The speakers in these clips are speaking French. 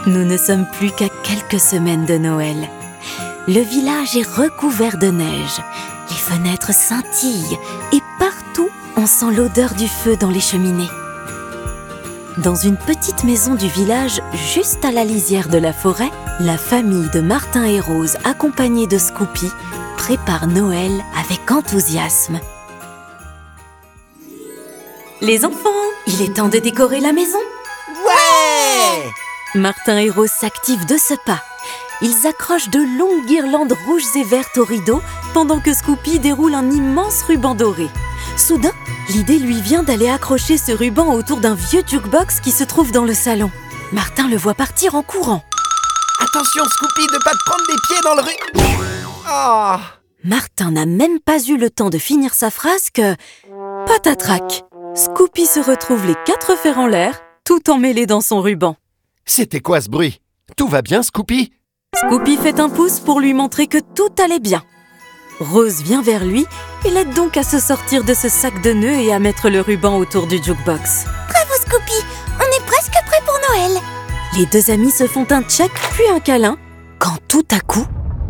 Nous ne sommes plus qu'à quelques semaines de Noël. Le village est recouvert de neige. Les fenêtres scintillent et partout, on sent l'odeur du feu dans les cheminées. Dans une petite maison du village, juste à la lisière de la forêt, la famille de Martin et Rose, accompagnée de Scoopy, prépare Noël avec enthousiasme. Les enfants, il est temps de décorer la maison. Ouais! Martin et Rose s'activent de ce pas. Ils accrochent de longues guirlandes rouges et vertes au rideau pendant que Scoopy déroule un immense ruban doré. Soudain, l'idée lui vient d'aller accrocher ce ruban autour d'un vieux jukebox qui se trouve dans le salon. Martin le voit partir en courant. Attention, Scoopy, de pas te prendre les pieds dans le Ah! Martin n'a même pas eu le temps de finir sa phrase que... patatrac! Scoopy se retrouve les 4 fers en l'air, tout emmêlé dans son ruban. C'était quoi ce bruit? Tout va bien, Scoopy? Scoopy fait un pouce pour lui montrer que tout allait bien. Rose vient vers lui et l'aide donc à se sortir de ce sac de nœuds et à mettre le ruban autour du jukebox. Bravo Scoopy, on est presque prêt pour Noël. Les deux amis se font un check puis un câlin quand tout à coup...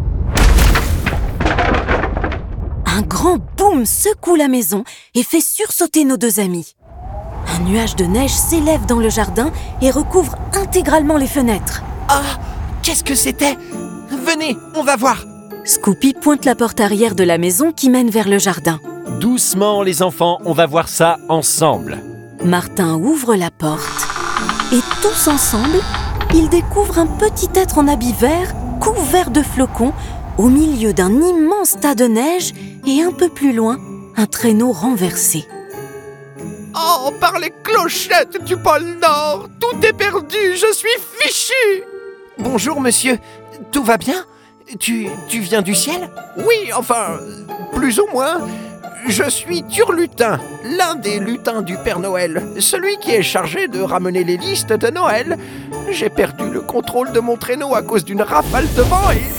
un grand boum secoue la maison et fait sursauter nos deux amis. Un nuage de neige s'élève dans le jardin et recouvre intégralement les fenêtres. Ah! Qu'est-ce que c'était? Venez, on va voir. Scoopy pointe la porte arrière de la maison qui mène vers le jardin. Doucement, les enfants, on va voir ça ensemble. Martin ouvre la porte et tous ensemble, ils découvrent un petit être en habit vert, couvert de flocons, au milieu d'un immense tas de neige et un peu plus loin, un traîneau renversé. Oh, par les clochettes du pôle Nord, tout est perdu, je suis fichu. Bonjour, monsieur, tout va bien? Tu viens du ciel? Oui, enfin, plus ou moins. Je suis Turlutin, l'un des lutins du Père Noël, celui qui est chargé de ramener les listes de Noël. J'ai perdu le contrôle de mon traîneau à cause d'une rafale de vent et...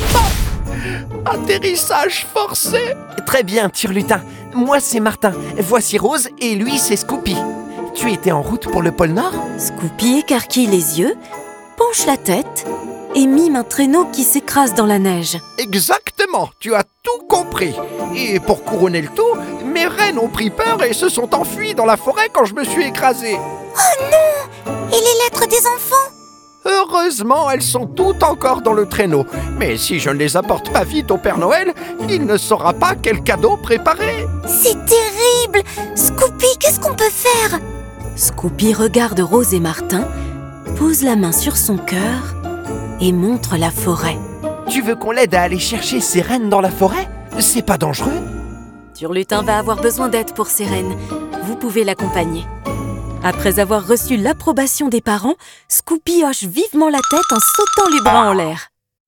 atterrissage forcé. Très bien, Turlutin. Moi, c'est Martin. Voici Rose et lui, c'est Scoopy. Tu étais en route pour le pôle Nord? Scoopy écarquille les yeux, penche la tête et mime un traîneau qui s'écrase dans la neige. Exactement, tu as tout compris. Et pour couronner le tout, mes rennes ont pris peur et se sont enfuies dans la forêt quand je me suis écrasé. Oh non! Et les lettres des enfants? Heureusement, elles sont toutes encore dans le traîneau. Mais si je ne les apporte pas vite au Père Noël, il ne saura pas quel cadeau préparer. C'est terrible! Scoopy, qu'est-ce qu'on peut faire? Scoopy regarde Rose et Martin, pose la main sur son cœur et montre la forêt. Tu veux qu'on l'aide à aller chercher ces rennes dans la forêt? C'est pas dangereux? Turlutin va avoir besoin d'aide pour ses rennes. Vous pouvez l'accompagner. Après avoir reçu l'approbation des parents, Scoopy hoche vivement la tête en sautant les bras en l'air.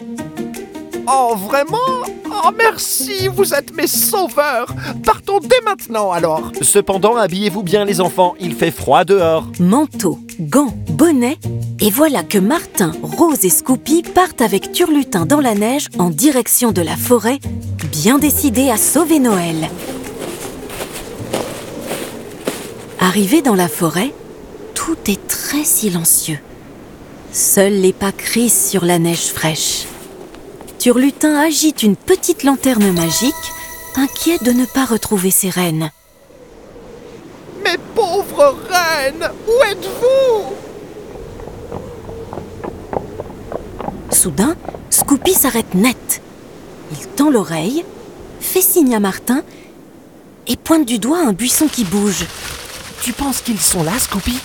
Oh, vraiment? Oh, merci, vous êtes mes sauveurs. Partons dès maintenant, alors. Cependant, habillez-vous bien, les enfants, il fait froid dehors. Manteau, gants, bonnet, et voilà que Martin, Rose et Scoopy partent avec Turlutin dans la neige en direction de la forêt, bien décidés à sauver Noël. Arrivés dans la forêt, tout est très silencieux. Seuls les pas crissent sur la neige fraîche. Turlutin agite une petite lanterne magique, inquiet de ne pas retrouver ses rennes. Mes pauvres rennes, où êtes-vous? Soudain, Scoopy s'arrête net. Il tend l'oreille, fait signe à Martin et pointe du doigt un buisson qui bouge. Tu penses qu'ils sont là, Scoopy?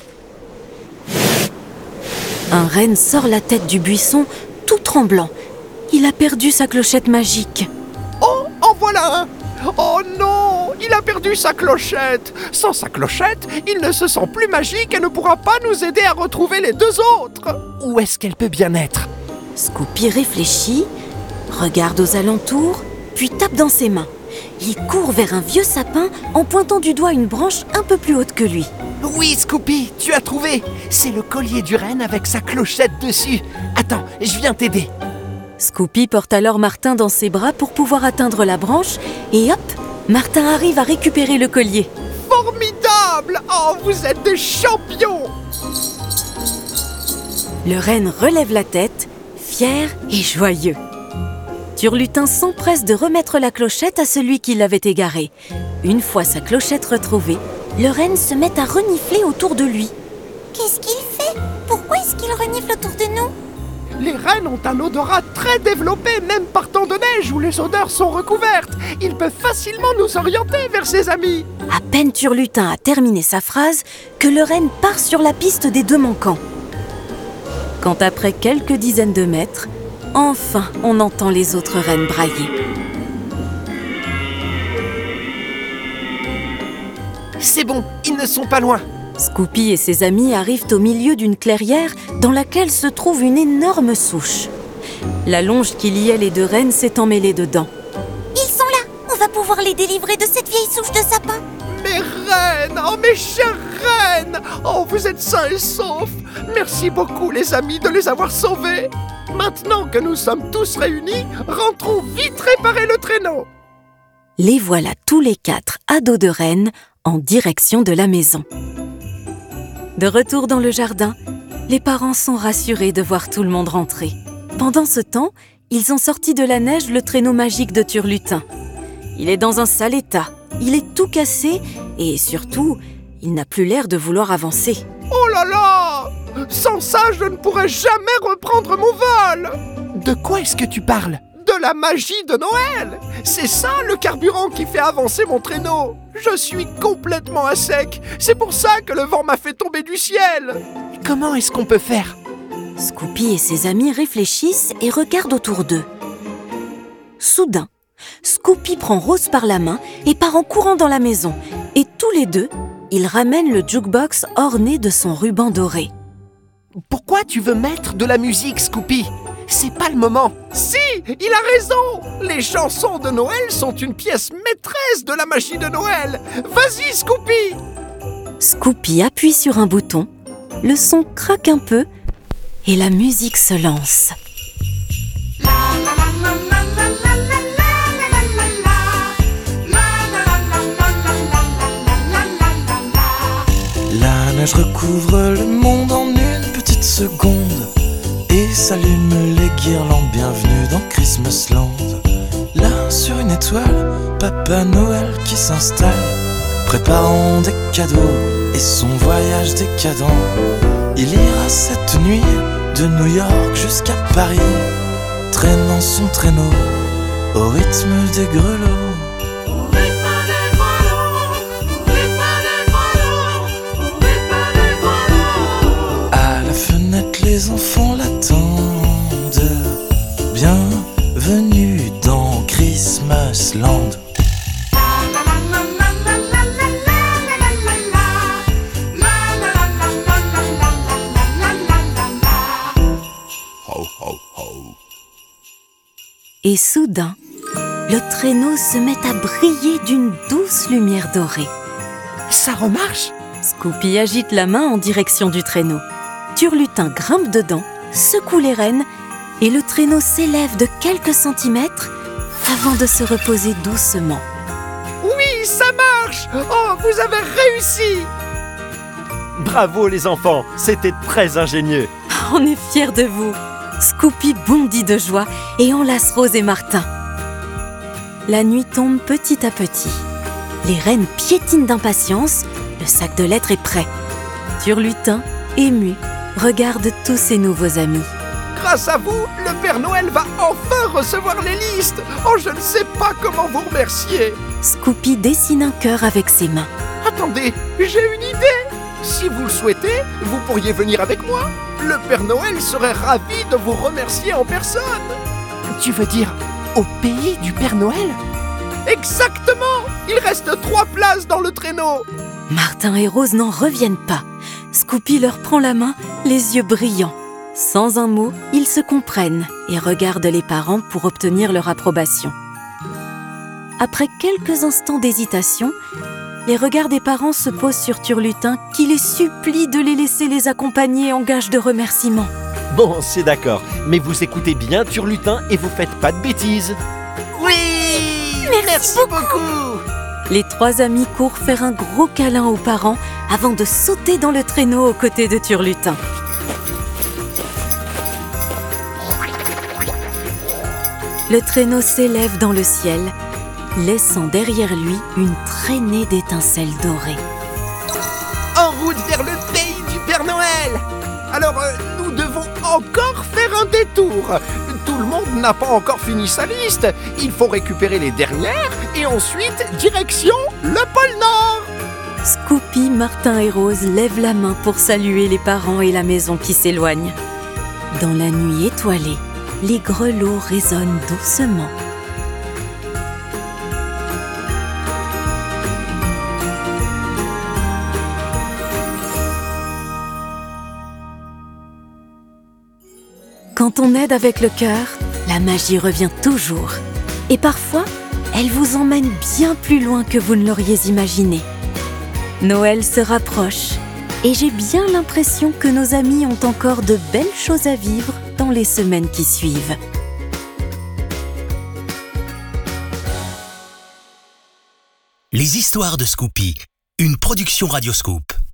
Un renne sort la tête du buisson, tout tremblant. Il a perdu sa clochette magique. Oh, en voilà un! Oh non! Il a perdu sa clochette! Sans sa clochette, il ne se sent plus magique et ne pourra pas nous aider à retrouver les deux autres! Où est-ce qu'elle peut bien être? Scoopy réfléchit, regarde aux alentours, puis tape dans ses mains. Il court vers un vieux sapin en pointant du doigt une branche un peu plus haute que lui. Oui, Scoopy, tu as trouvé! C'est le collier du renne avec sa clochette dessus. Attends, je viens t'aider. Scoopy porte alors Martin dans ses bras pour pouvoir atteindre la branche et hop, Martin arrive à récupérer le collier. Formidable! Oh, vous êtes des champions! Le renne relève la tête, fier et joyeux. Turlutin s'empresse de remettre la clochette à celui qui l'avait égarée. Une fois sa clochette retrouvée, le renne se met à renifler autour de lui. Qu'est-ce qu'il fait? Pourquoi est-ce qu'il renifle autour de nous? Les rennes ont un odorat très développé, même par temps de neige où les odeurs sont recouvertes. Ils peuvent facilement nous orienter vers ses amis. À peine Turlutin a terminé sa phrase que le renne part sur la piste des deux manquants. Quand après quelques dizaines de mètres, enfin on entend les autres rennes brailler. C'est bon, ils ne sont pas loin. Scooby et ses amis arrivent au milieu d'une clairière dans laquelle se trouve une énorme souche. La longe qui liait les deux rennes s'est emmêlée dedans. Ils sont là! On va pouvoir les délivrer de cette vieille souche de sapin. Mes reines, oh mes chères reines, oh vous êtes sains et saufs. Merci beaucoup les amis de les avoir sauvés. Maintenant que nous sommes tous réunis, rentrons vite réparer le traîneau. Les voilà tous les quatre à dos de rennes en direction de la maison. De retour dans le jardin, les parents sont rassurés de voir tout le monde rentrer. Pendant ce temps, ils ont sorti de la neige le traîneau magique de Turlutin. Il est dans un sale état, il est tout cassé et surtout, il n'a plus l'air de vouloir avancer. Oh là là! Sans ça, je ne pourrai jamais reprendre mon vol! De quoi est-ce que tu parles? De la magie de Noël! C'est ça le carburant qui fait avancer mon traîneau! Je suis complètement à sec! C'est pour ça que le vent m'a fait tomber du ciel! Comment est-ce qu'on peut faire? Scooby et ses amis réfléchissent et regardent autour d'eux. Soudain, Scooby prend Rose par la main et part en courant dans la maison. Et tous les deux, ils ramènent le jukebox orné de son ruban doré. Pourquoi tu veux mettre de la musique, Scooby? C'est pas le moment. Si, il a raison. Les chansons de Noël sont une pièce maîtresse de la magie de Noël. Vas-y, Scooby. Scooby appuie sur un bouton, le son craque un peu et la musique se lance. La neige recouvre le monde en une petite seconde et s'allument les guirlandes. Bienvenue dans Christmasland. Là, sur une étoile, Papa Noël qui s'installe, préparant des cadeaux et son voyage décadent. Il ira cette nuit de New York jusqu'à Paris, traînant son traîneau au rythme des grelots. Les enfants l'attendent. Bienvenue dans Christmasland. Ho, ho, ho. Et soudain, le traîneau se met à briller d'une douce lumière dorée. Ça remarche? Scooby agite la main en direction du traîneau. Turlutin grimpe dedans, secoue les rênes et le traîneau s'élève de quelques centimètres avant de se reposer doucement. Oui, ça marche! Oh, vous avez réussi! Bravo les enfants, c'était très ingénieux. On est fiers de vous. Scooby bondit de joie et enlace Rose et Martin. La nuit tombe petit à petit. Les rennes piétinent d'impatience, le sac de lettres est prêt. Turlutin, ému, regarde tous ses nouveaux amis. Grâce à vous, le Père Noël va enfin recevoir les listes. Oh, je ne sais pas comment vous remercier. Scooby dessine un cœur avec ses mains. Attendez, j'ai une idée. Si vous le souhaitez, vous pourriez venir avec moi. Le Père Noël serait ravi de vous remercier en personne. Tu veux dire au pays du Père Noël? Exactement. Il reste 3 places dans le traîneau. Martin et Rose n'en reviennent pas. Scooby leur prend la main, les yeux brillants. Sans un mot, ils se comprennent et regardent les parents pour obtenir leur approbation. Après quelques instants d'hésitation, les regards des parents se posent sur Turlutin qui les supplie de les laisser les accompagner en gage de remerciement. Bon, c'est d'accord, mais vous écoutez bien Turlutin et vous faites pas de bêtises. Oui, merci beaucoup. Les 3 amis courent faire un gros câlin aux parents avant de sauter dans le traîneau aux côtés de Turlutin. Le traîneau s'élève dans le ciel, laissant derrière lui une traînée d'étincelles dorées. En route vers le pays du Père Noël! Alors, nous devons encore faire un détour. Tout le monde n'a pas encore fini sa liste. Il faut récupérer les dernières et ensuite, direction le pôle Nord. Scoopy, Martin et Rose lèvent la main pour saluer les parents et la maison qui s'éloignent. Dans la nuit étoilée, les grelots résonnent doucement. Quand on aide avec le cœur, la magie revient toujours. Et parfois, elle vous emmène bien plus loin que vous ne l'auriez imaginé. Noël se rapproche et j'ai bien l'impression que nos amis ont encore de belles choses à vivre dans les semaines qui suivent. Les histoires de Scoopy, une production Radioscoop.